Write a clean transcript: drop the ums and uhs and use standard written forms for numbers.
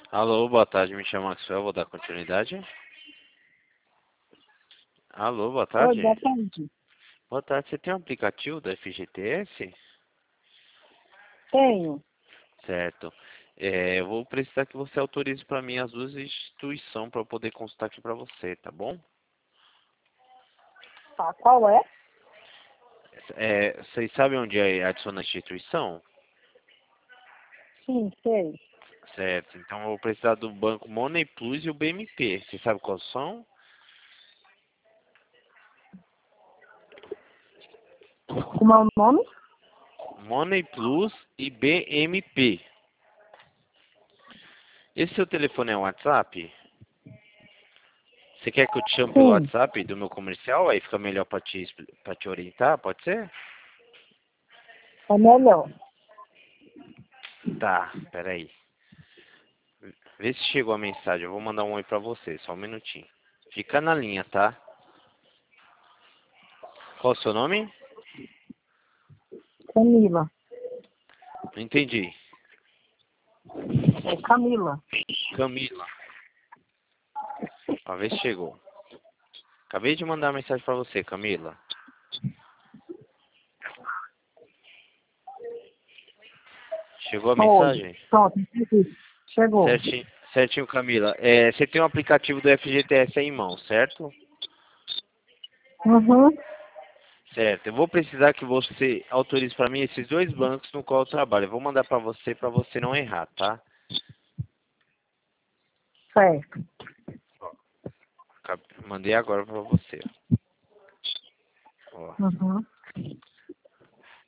Alô, boa tarde, me chamo Maxwell, vou dar continuidade. Alô, boa Oi, boa tarde. tarde. Boa tarde, você tem um aplicativo da FGTS? Tenho. Certo. Eu vou precisar que você autorize para mim as duas instituições para eu poder consultar aqui para você, tá bom? Tá, qual é? Vocês sabem onde adiciona a instituição? Sim, sei. Certo, então eu vou precisar do banco Money Plus e o BMP. Você sabe quais são? Como é o nome? Money Plus e BMP. Esse seu telefone é um WhatsApp? Você quer que eu te chame pelo Sim, WhatsApp do meu comercial? Aí fica melhor pra te orientar, pode ser? é melhor. Tá, peraí. Vê se chegou a mensagem. Eu vou mandar um oi pra você, só um minutinho. Fica na linha, tá? Qual o seu nome? Camila. Não entendi. É Camila. Camila. Ó, vê se chegou. Acabei de mandar uma mensagem pra você, Camila. Chegou a Oi. mensagem? Pronto, entendi. Chegou. Certinho, certinho, Camila. Você tem um aplicativo do FGTS aí em mão, certo? Uhum. Certo. Eu vou precisar que você autorize para mim esses dois bancos no qual eu trabalho. Eu vou mandar para você não errar, tá? Certo. Mandei agora para você. Ó. Uhum.